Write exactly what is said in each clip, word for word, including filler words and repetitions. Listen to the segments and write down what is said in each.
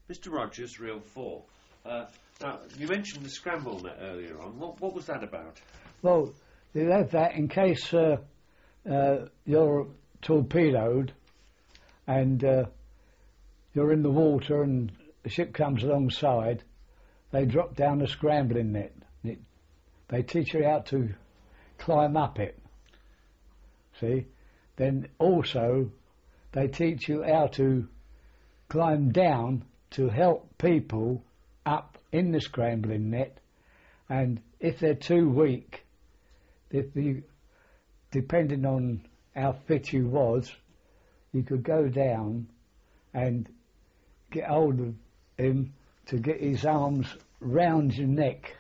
Mister Rogers, Reel four. Uh, now, you mentioned the scramble net earlier on. What, what was that about? Well, you have that in case uh, uh, you're torpedoed and uh, you're in the water and the ship comes alongside, they drop down a scrambling net. It, they teach you how to climb up it. See? Then also they teach you how to climb down to help people up in the scrambling net, and if they're too weak, if you, depending on how fit you was, you could go down and get hold of him to get his arms round your neck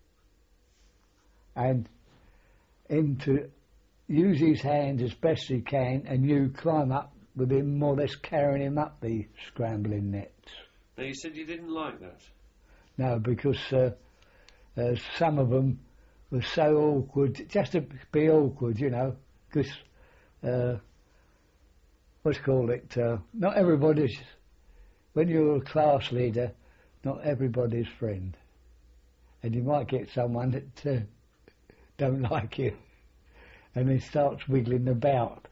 and him to use his hands as best he can, and you climb up with him, more or less carrying him up the scrambling nets. Now, you said you didn't like that. No, because uh, uh, some of them were so awkward, just to be awkward, you know, because, uh, what's called it, uh, not everybody's, when you're a class leader, not everybody's friend. And you might get someone that uh, don't like you, and he starts wiggling about.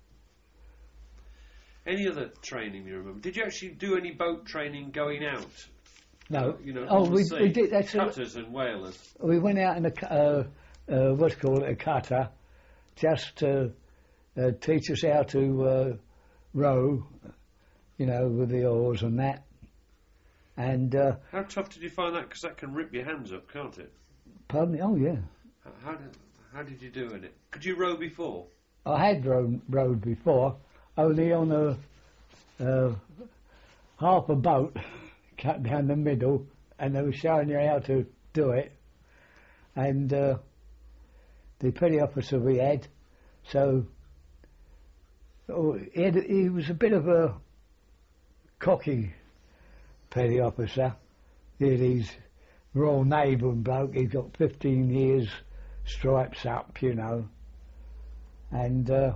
Any other training you remember? Did you actually do any boat training going out? No. You know, oh, on the we, sea? we did. That's Cutters and whalers. We went out in a, cu- uh, uh, what's called it, a cutter, just to uh, teach us how to uh, row, you know, with the oars and that. And uh, how tough did you find that? Because that can rip your hands up, can't it? Pardon me? Oh, yeah. How, how did how did you do in it? Could you row before? I had rowed, rowed before, only on a uh, half a boat, cut down the middle, and they were showing you how to do it. And uh, the petty officer we had, so oh, he, had, he was a bit of a cocky petty officer. He had his Royal Naval bloke, he's got fifteen years stripes up, you know. And uh,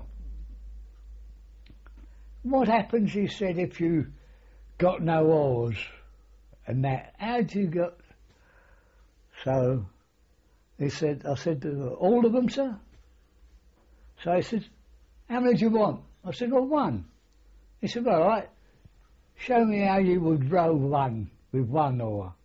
what happens, he said, if you got no oars and that? How'd you got? So he said, I said, all of them, sir? So he said, how many do you want? I said, well, one. He said, all right, show me how you would row one with one oar.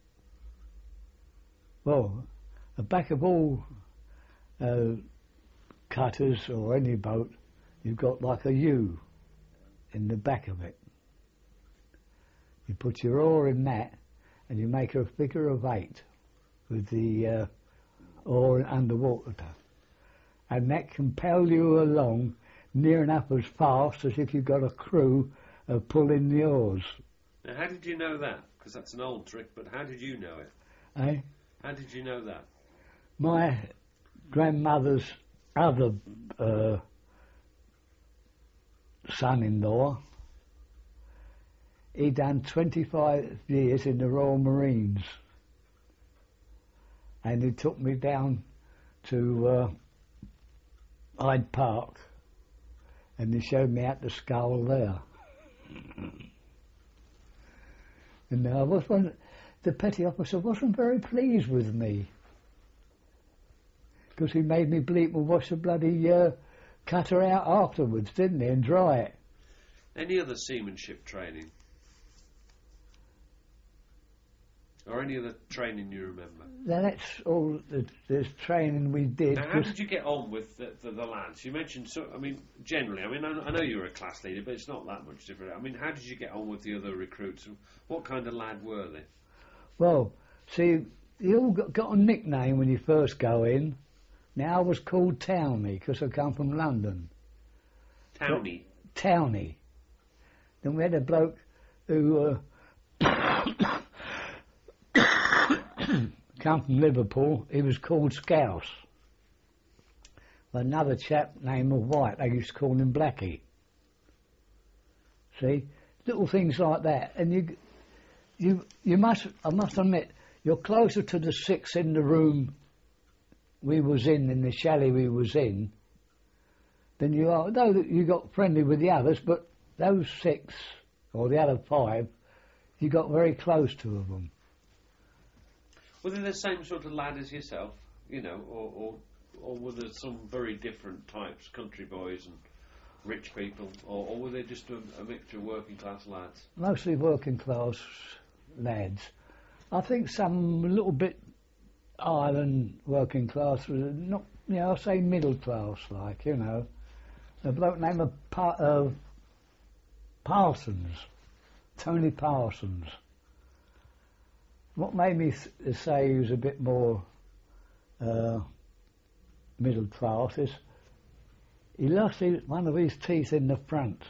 Well, the back of all uh, cutters or any boat, you've got like a U in the back of it. You put your oar in that and you make a figure of eight with the uh, oar underwater. And that can propel you along near enough as fast as if you've got a crew uh, pulling the oars. Now, how did you know that? Because that's an old trick, but how did you know it? Eh? How did you know that? My grandmother's other uh, son-in-law, he done twenty-five years in the Royal Marines, and he took me down to uh, Hyde Park, and he showed me how to scull there. And I was one, the petty officer wasn't very pleased with me, because he made me bleep and wash the bloody uh, cutter out afterwards, didn't he, and dry it. Any other seamanship training? Or any other training you remember? Now that's all the, the training we did. Now, how did you get on with the, the, the lads? You mentioned, so, I mean, generally, I mean, I, I know you were a class leader, but it's not that much different. I mean, how did you get on with the other recruits? What kind of lad were they? Well, see, you all got, got a nickname when you first go in. Now I was called Townie because I come from London. Townie? Townie. Then we had a bloke who uh, come from Liverpool. He was called Scouse. Another chap named White, they used to call him Blackie. See, little things like that, and you, you, you must. I must admit, you're closer to the six in the room we was in, in the chalet we was in, than you are. Though you got friendly with the others, but those six or the other five, you got very close to them. Were they the same sort of lad as yourself, you know, or, or, or were there some very different types, country boys and rich people, or, or were they just a, a mixture of working class lads? Mostly working class lads. I think some a little bit higher than working class, not, you know, I say middle class, like, you know. A bloke named of pa- uh, Parsons, Tony Parsons. What made me th- say he was a bit more uh, middle class is he lost his, one of his teeth in the front.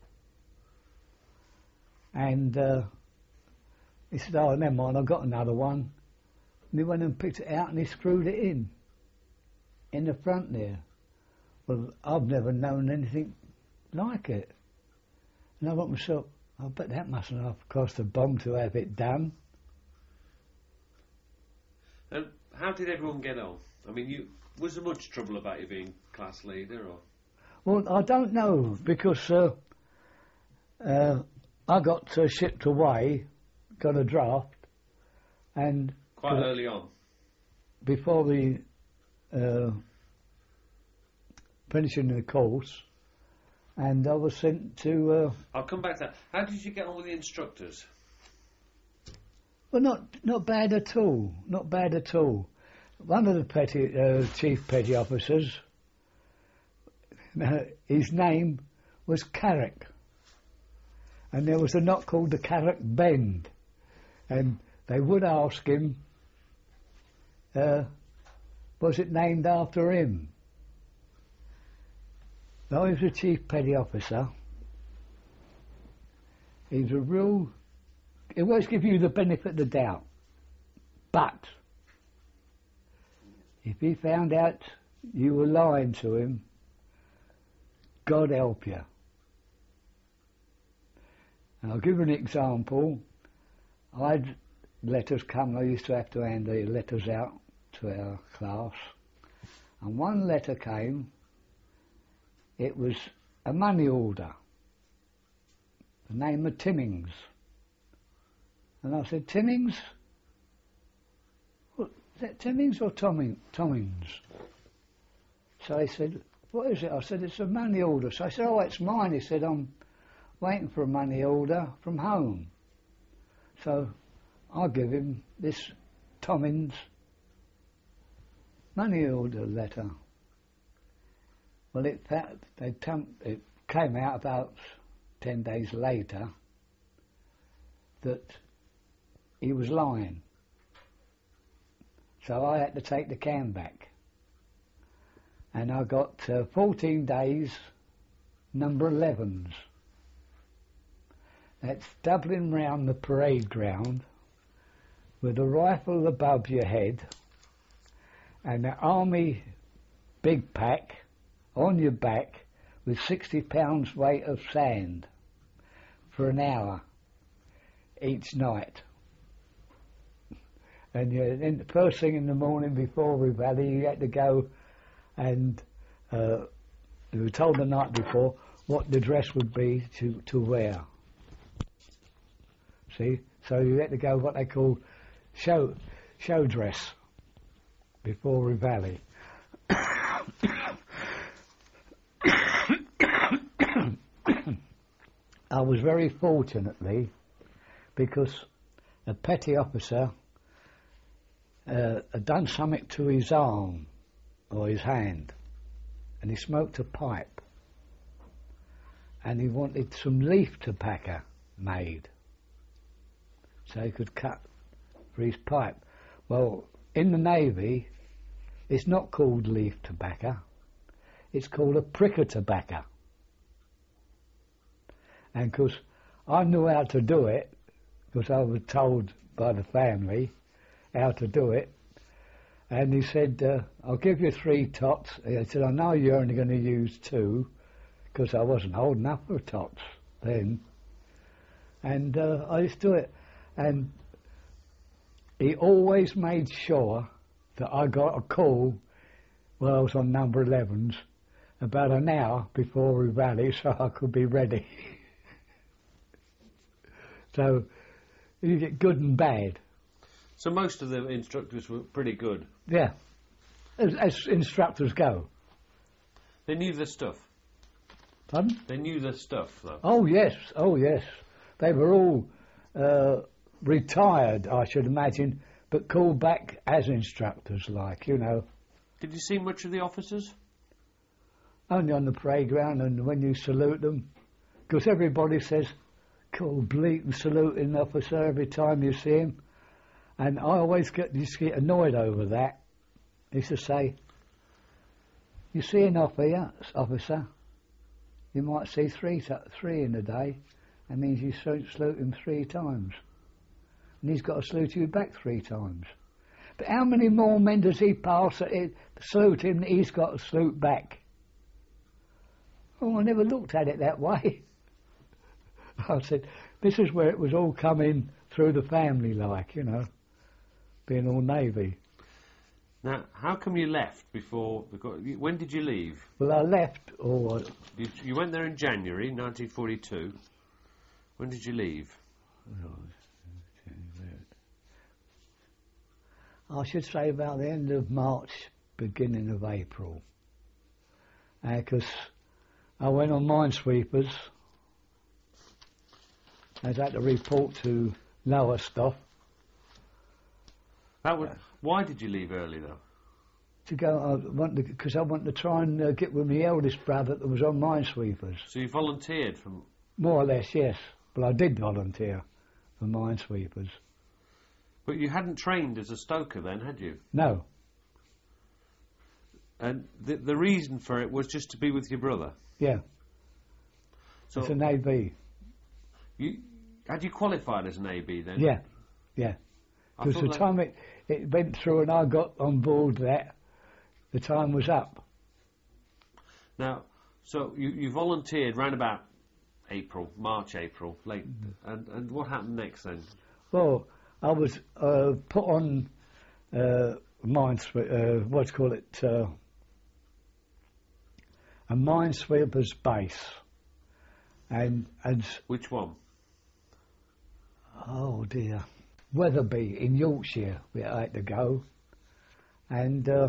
And uh, he said, oh, never mind, I've got another one. And he went and picked it out and he screwed it in, in the front there. Well, I've never known anything like it. And I thought to myself, I bet that mustn't have cost a bomb to have it done. And how did everyone get on? I mean, you was there much trouble about you being class leader, or? Well, I don't know, because uh, uh, I got uh, shipped away, got a draft, and... Quite early on? Before the uh, finishing the course, and I was sent to... Uh, I'll come back to that. How did you get on with the instructors? Well, not not bad at all, not bad at all. One of the petty, uh, chief petty officers, his name was Carrick, and there was a knot called the Carrick Bend, and they would ask him, uh, was it named after him? Though he was a chief petty officer, he was a real... He always give you the benefit of the doubt. But if he found out you were lying to him, God help you. And I'll give you an example. I'd letters come, I used to have to hand the letters out to our class. And one letter came, it was a money order, the name of Timmings. And I said, Timmings? What, is that Timmings or Tomming, Tommings? So he said, what is it? I said, it's a money order. So I said, oh, it's mine. He said, I'm waiting for a money order from home. So I'll give him this Tommins money order letter. Well, it, they it came out about ten days later that he was lying. So I had to take the can back. And I got uh, fourteen days, number elevens. That's doubling round the parade ground with a rifle above your head and an army big pack on your back with sixty pounds weight of sand for an hour each night. And you, in the first thing in the morning before we rally, you had to go and uh, you were told the night before what the dress would be to, to wear. See? So you had to go what they call show show dress before we rally. I was very fortunately because a petty officer uh, had done something to his arm or his hand, and he smoked a pipe, and he wanted some leaf tobacco made so he could cut for his pipe. Well, in the Navy it's not called leaf tobacco, it's called a pricker tobacco. And because I knew how to do it, because I was told by the family how to do it, and he said, uh, I'll give you three tots. I said, I know you're only going to use two, because I wasn't old enough for tots then. And uh, I used to do it. And he always made sure that I got a call when I was on number elevens about an hour before we rally so I could be ready. So You get good and bad. So most of the instructors were pretty good. Yeah, as, as instructors go. They knew their stuff. Pardon? They knew their stuff, though. Oh yes, oh yes. They were all uh, retired, I should imagine, but called back as instructors, like, you know. Did you see much of the officers? Only on the parade ground and when you salute them. Because everybody says, cool, bleating saluting officer every time you see him. And I always get, used to get annoyed over that. He used to say, you see an officer, officer, you might see three three in a day. That means you salute him three times. And he's got to salute you back three times. But how many more men does he pass that it, salute him that he's got to salute back? Oh, I never looked at it that way. I said, this is where it was all coming through the family, like, you know, being all Navy. Now, how come you left before... The, when did you leave? Well, I left, or... You, you went there in January nineteen forty-two. When did you leave? I should say about the end of March, beginning of April. Because uh, I went on minesweepers. I had to report to Lowestoft. That was, why did you leave early, though? To go, I wanted because I wanted to try and uh, get with my eldest brother that was on minesweepers. So you volunteered from... More or less, yes. But I did volunteer for minesweepers. But you hadn't trained as a stoker then, had you? No. And the the reason for it was just to be with your brother? Yeah. So it's an A B. You, had you qualified as an A B then? Yeah, yeah. I Because thought the that- time it, it went through and I got on board that, the time was up. Now, so you, you volunteered round about April, March, April, late. And, and what happened next then? Well, I was uh, put on uh, mineswe- uh, what do you call it, uh, a minesweeper's base. And, and, Which one? oh dear, Weatherby in Yorkshire, where I had to go. And uh,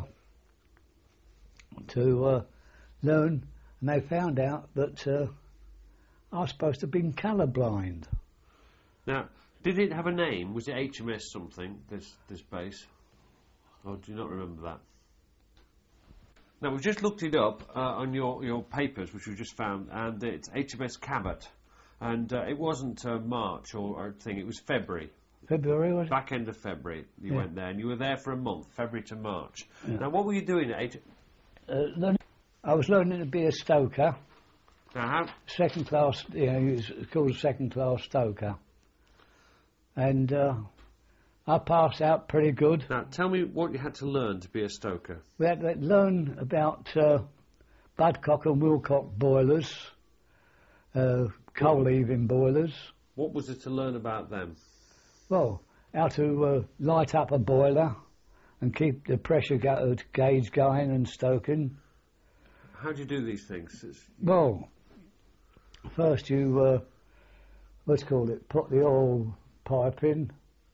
to uh, learn, and they found out that uh, I was supposed to have been colourblind. Now, did it have a name? Was it H M S something, this this base? Or do you not remember that? Now, we've just looked it up uh, on your, your papers, which we've just found, and it's H M S Cabot. And uh, it wasn't uh, March or, or thing, it was February. February, was it? Back end of February, you Yeah. went there, and you were there for a month, February to March. Yeah. Now, what were you doing at H? Uh, learning, I was learning to be a stoker, Now, how? second class, you know, it's called a second class stoker. And uh, I passed out pretty good. Now, tell me what you had to learn to be a stoker. We had to learn about uh, Budcock and Wilcock boilers, uh, coal heaving boilers. What was it to learn about them? Well, how to uh, light up a boiler and keep the pressure ga- gauge going and stoking. How do you do these things? It's, Well, first you, uh, let's call it, put the oil pipe in,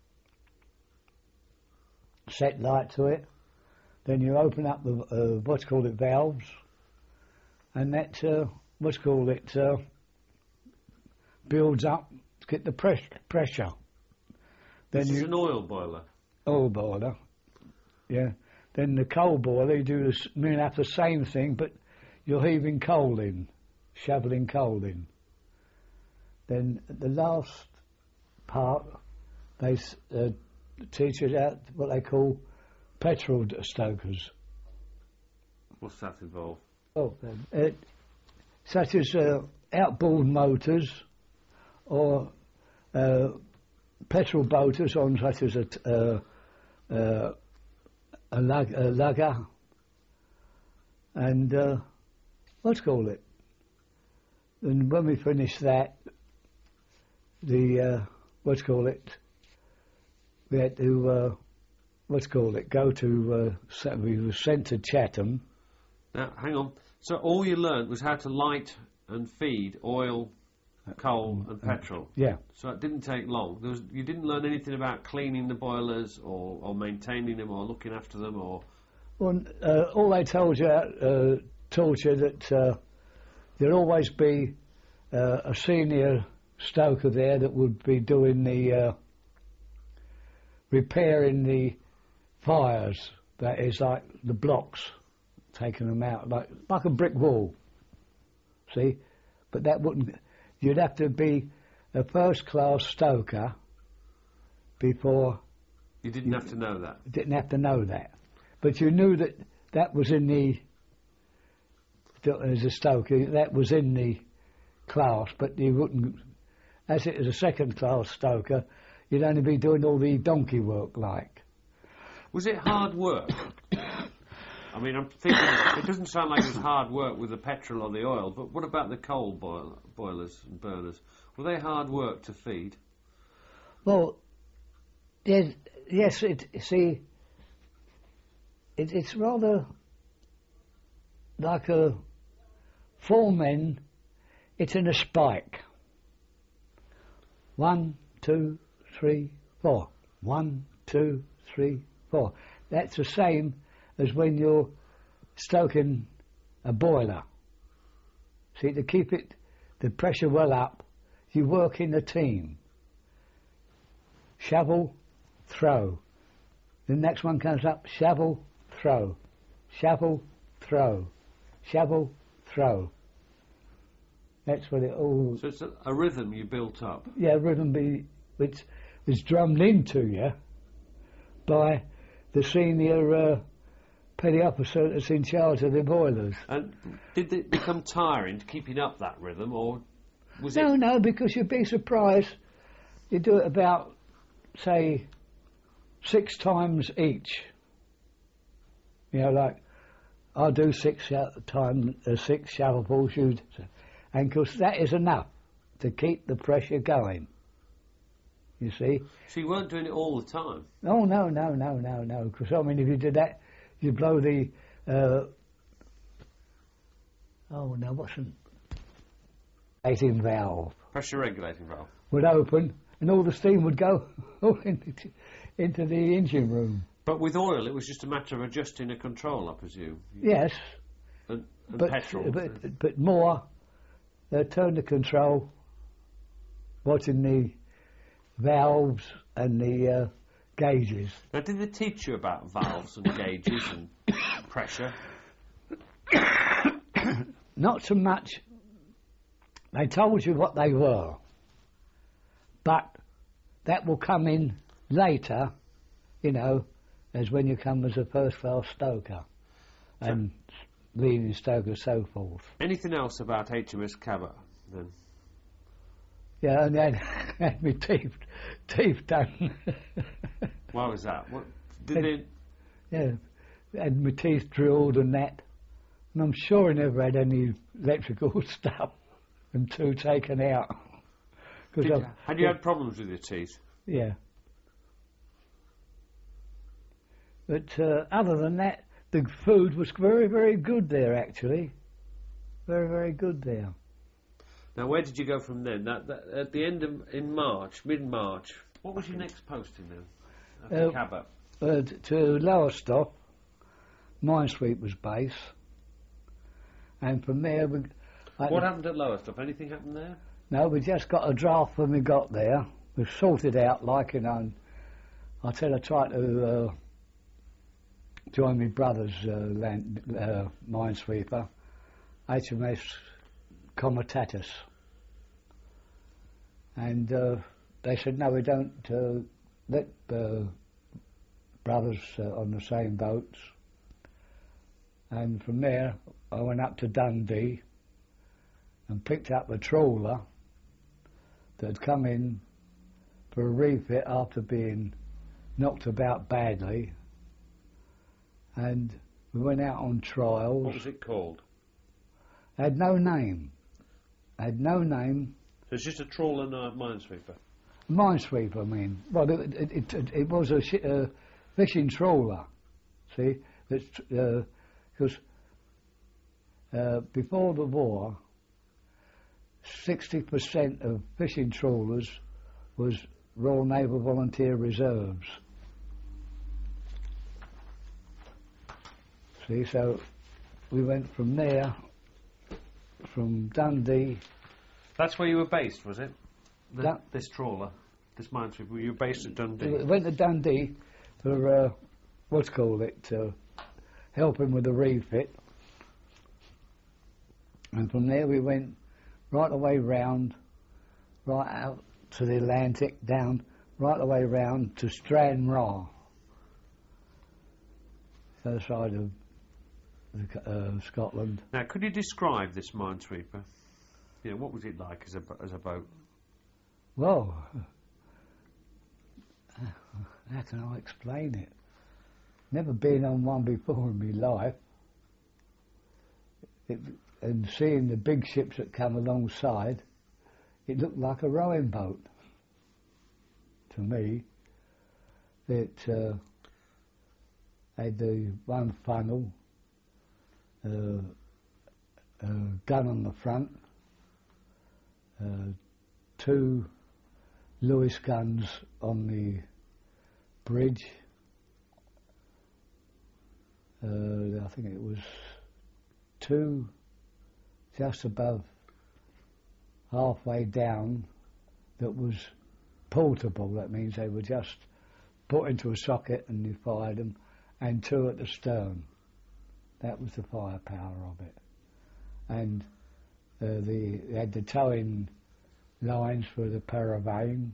set light to it, then you open up the, uh, what's called it, valves, and that, uh, what's called it, uh, builds up to get the press- pressure. Then this is you, an oil boiler. oil boiler, yeah. Then the coal boiler, you do this, I mean, that's the same thing, but you're heaving coal in, shoveling coal in. Then the last part, they s- uh, teach us out what they call petrol d- stokers. What's that involve? Oh, uh, such as uh, outboard motors or uh, petrol boaters on such as a, t- uh, uh, a, lug, a lugger and uh, what's called it. And when we finish that, the uh, what's called it, we had to uh, what's called it, go to uh, se- we were sent to Chatham. Now, hang on. So all you learned was how to light and feed oil coal and petrol. Yeah. So it didn't take long. There was, you didn't learn anything about cleaning the boilers or, or maintaining them or looking after them or... Well, uh, all they told you, uh, taught you that uh, there'd always be uh, a senior stoker there that would be doing the uh, repairing the fires. That is like the blocks, taking them out like like a brick wall. See, but that wouldn't. You'd have to be a first-class stoker before. You didn't you have to know that. Didn't have to know that. But you knew that that was in the, as a stoker, that was in the class, but you wouldn't, as it is a second class stoker, you'd only be doing all the donkey work like. Was it hard work? I mean, I'm thinking, it doesn't sound like it was hard work with the petrol or the oil, but what about the coal boil, boilers and burners? Were they hard work to feed? Well, yes, yes it, see, It, it's rather like a four men, it's in a spike. One, two, three, four. One, two, three, four. That's the same as when you're stoking a boiler. See, to keep it, the pressure well up, you work in a team. Shovel, throw. The next one comes up, shovel, throw, shovel, throw, shovel, throw. That's what it all... So it's a, a rhythm you built up? Yeah, rhythm be, which is drummed into you by the senior uh, petty officer that's in charge of the boilers. And did it become tiring keeping up that rhythm, or was no, it... No, no, because you'd be surprised. You do it about, say, six times each. You know, like, I'll do six at a time, uh, six shovelfuls, you, and because that is enough to keep the pressure going. You see? So you weren't doing it all the time? Oh, no, no, no, no, no, because, I mean, if you did that, you'd blow the, uh, oh, no, what's an regulating valve? Pressure regulating valve. Would open, and all the steam would go into, into the engine room. But with oil, it was just a matter of adjusting a control, I presume. Yes. And, and but, petrol. But, but more, they turn the control, watching the valves and the uh, gauges. Now, did they teach you about valves and gauges and pressure? Not so much. They told you what they were, but that will come in later, you know, as when you come as a first-class stoker and so, leading stoker, so forth. Anything else about H M S Cabot, then? Yeah, and then had my teeth, teeth done. Why was that? What did had, they? Yeah, had my teeth drilled and that, and I'm sure I never had any electrical stuff and two taken out. Did you, had you had problems with your teeth? Yeah. But uh, other than that, the food was very, very good there, actually. Very, very good there. Now, where did you go from then? That, that, at the end of, in March, mid-March, what was your next posting then? After uh, Cabot? Uh, to Lowestoft, Minesweep was base. And from there... We, what happened at Lowestoft? Anything happened there? No, we just got a draft when we got there. We sorted out, like, you know, I said I tried to... Uh, joined my brother's uh, land, uh, minesweeper, H M S Comitatus. And uh, they said, no, we don't uh, let uh, brothers uh, on the same boats. And from there, I went up to Dundee and picked up a trawler that had come in for a refit after being knocked about badly. And we went out on trials. What was it called? Had no name. Had no name. So it's just a trawler and a minesweeper? Minesweeper, I mean. Well, it, it, it, it was a sh- uh, fishing trawler, see? Because uh, uh, before the war, sixty percent of fishing trawlers was Royal Naval Volunteer Reserves. See, so we went from there, from Dundee. That's where you were based, was it? The, Dun- this trawler, this minesweeper. Were you based at Dundee? We went to Dundee for, uh, what's called it, uh, helping with the refit. And from there we went right the way round, right out to the Atlantic, down, right the way round to Stranraer, the other side of the, uh, Scotland. Now, could you describe this minesweeper? You know, what was it like as a as a boat? Well, how can I explain it? Never been on one before in my life. It, and seeing the big ships that come alongside, it looked like a rowing boat to me. It uh, had the one funnel, uh, a gun on the front, uh, two Lewis guns on the bridge. Uh, I think it was two just above halfway down that was portable. That means they were just put into a socket and you fired them, and two at the stern. That was the firepower of it. And uh, the they had the towing lines for the paravane.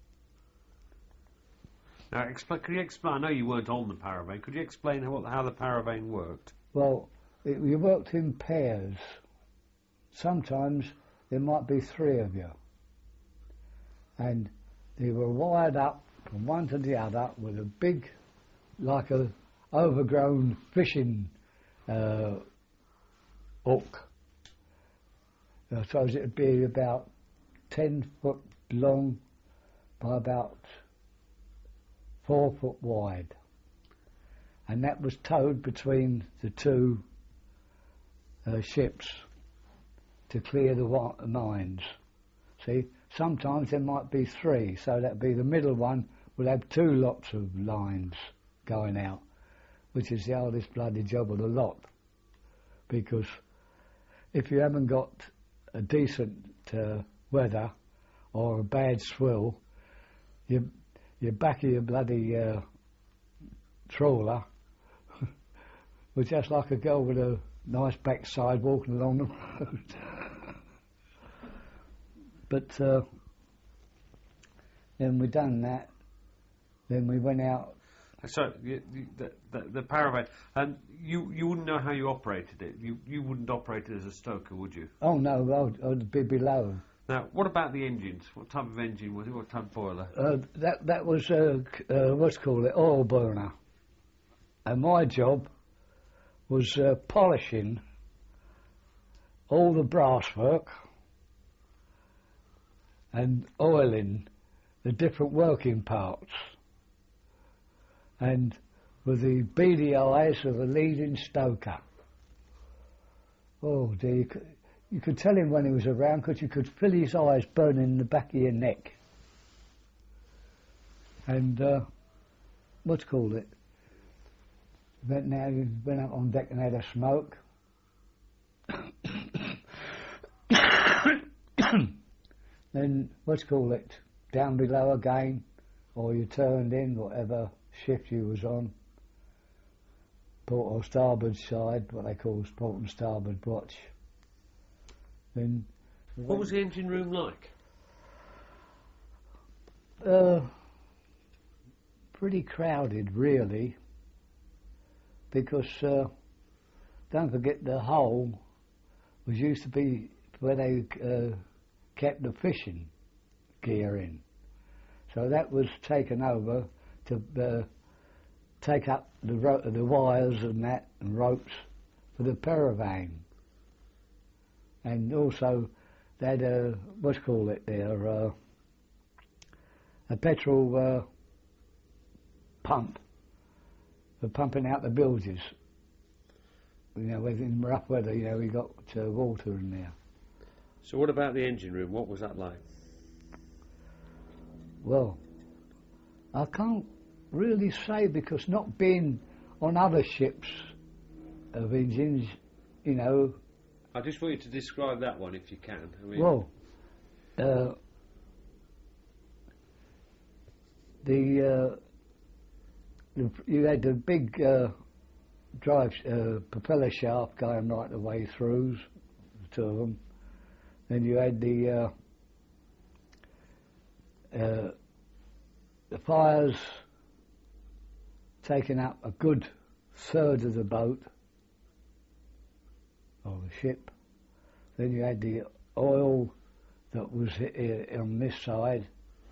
Now, expl- could you explain? I know you weren't on the paravane. Could you explain how how the paravane worked? Well, it, you worked in pairs. Sometimes there might be three of you, and they were wired up from one to the other with a big, like a overgrown fishing uh, hook. I suppose it'd be about ten foot long by about four foot wide, and that was towed between the two uh, ships to clear the wa- mines. See, sometimes there might be three, so that'd be the middle one will have two lots of lines going out, which is the hardest bloody job of the lot, because if you haven't got a decent uh, weather or a bad swill, you your back of your bloody uh, trawler was just like a girl with a nice backside walking along the road. But uh, then we done that. Then we went out. So you, you, the, the the paravane, and you you wouldn't know how you operated it. You you wouldn't operate it as a stoker, would you? Oh no, I'd, I'd be below. Now, what about the engines? What type of engine was it? What type of boiler? Uh, that that was uh, uh, what's called it, oil burner, and my job was uh, polishing all the brasswork and oiling the different working parts, and with the beady eyes of the leading stoker. Oh dear, you could, you could tell him when he was around because you could feel his eyes burning in the back of your neck. And uh, what's called it? Went now, you went up on deck and had a smoke. Then what's called it? Down below again, or you turned in, whatever shift you was on. Port or starboard side, what they call port and starboard watch. Then. What was the engine room like? Uh, pretty crowded, really, because uh, don't forget the hull was used to be where they uh, kept the fishing gear in. So that was taken over to uh, take up the ro- the wires and that and ropes for the paravane. And also they had a, what's called it there, uh, a petrol uh, pump for pumping out the bilges. You know, in rough weather, you know, we got uh, water in there. So what about the engine room? What was that like? Well, I can't really say because not being on other ships of engines, you know. I just want you to describe that one if you can. I mean, Well, uh, the, uh, the you had the big uh, drive uh, propeller shaft going right the way through, the two of them. Then you had the uh, uh, the fires taking up a good third of the boat or the ship. Then you had the oil that was uh, on this side,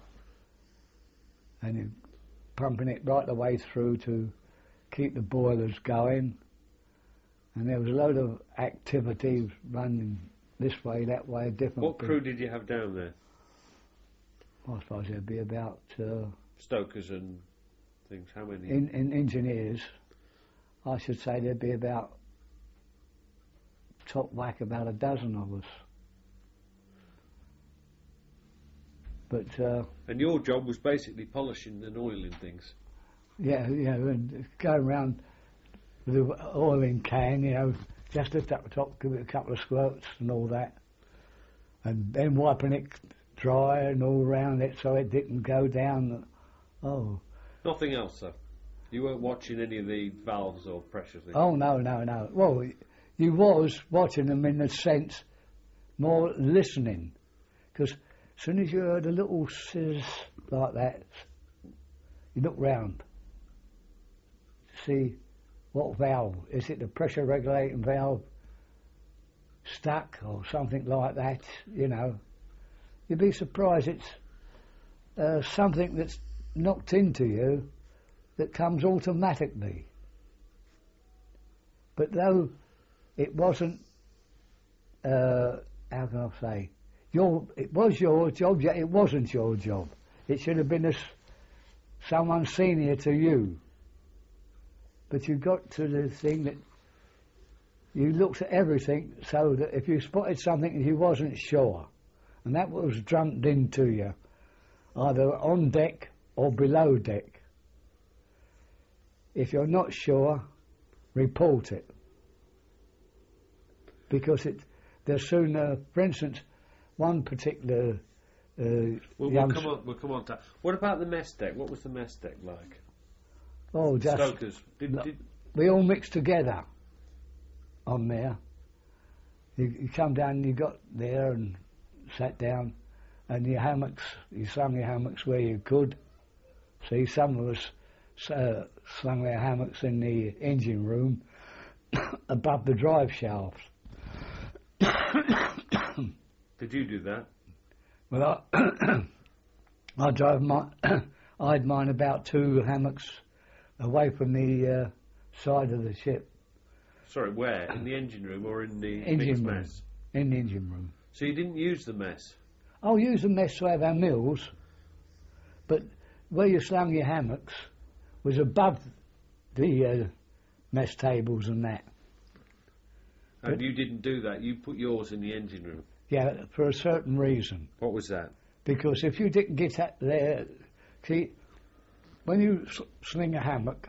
and you pumping it right the way through to keep the boilers going. And there was a load of activity running this way, that way, different. what crew did you have down there? I suppose there'd be about uh, Stokers and things. How many? in, in engineers. I should say there'd be about top whack about a dozen of us. But uh, And your job was basically polishing and oiling things. yeah, you know, and going around with the oiling can, you know, just lift up the top, give it a couple of squirts and all that, and then wiping it dry and all around it so it didn't go down. Oh, Nothing else, though. You weren't watching any of the valves or pressure things. oh no, no, no. Well, you was watching them in the sense more listening, because as soon as you heard a little sizz like that, you look round to see what valve. Is it the pressure regulating valve stuck or something like that, you know? You'd be surprised it's uh, something that's knocked into you that comes automatically. But though it wasn't, uh, how can I say, your, it was your job, yet it wasn't your job. It should have been a, someone senior to you. But you got to the thing that you looked at everything so that if you spotted something and you wasn't sure, and that was drummed into you, either on deck or below deck. If you're not sure, report it. Because it, they're soon, uh, for instance, one particular uh, We'll, we'll come on. We'll come on to that. What about the mess deck? What was the mess deck like? Oh, just Stokers. Did, no, did, we all mixed together on there. You, you come down and you got there and sat down, and your hammocks, you slung your hammocks where you could. See, some of us uh, slung their hammocks in the engine room above the drive shaft. did you do that? Well, I, I drove my, I had mine about two hammocks away from the uh, side of the ship. Sorry, where? In the engine room or in the Engine mixed room. mess? In the engine room. So you didn't use the mess? I'll use the mess to have our meals, but where you slung your hammocks was above the uh, mess tables and that. And But- you didn't do that. You put yours in the engine room. Yeah, for a certain reason. What was that? Because if you didn't get that there, see, when you s- sling a hammock,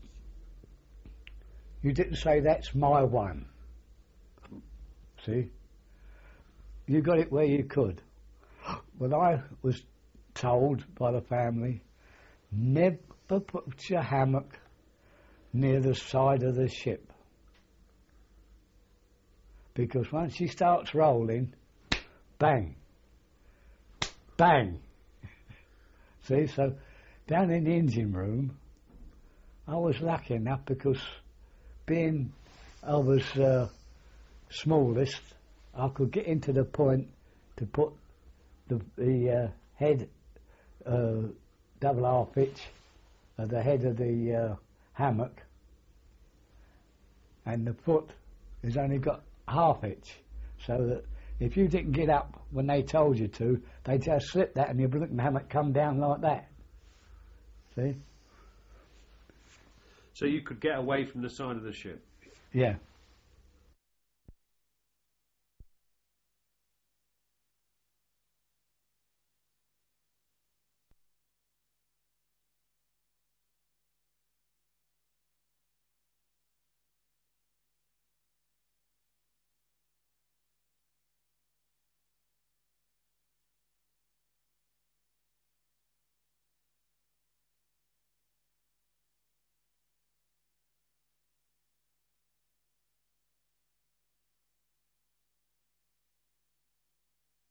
you didn't say that's my one. See? You got it where you could. Well, I was told by the family, never put your hammock near the side of the ship. Because once she starts rolling, bang, bang. See, so down in the engine room, I was lucky enough because being I was uh, smallest, I could get into the point to put the, the uh, head uh, double half hitch at the head of the uh, hammock, and the foot has only got half hitch, so that if you didn't get up when they told you to, they just slip that and your blinking hammock come down like that. See? So you could get away from the side of the ship? Yeah.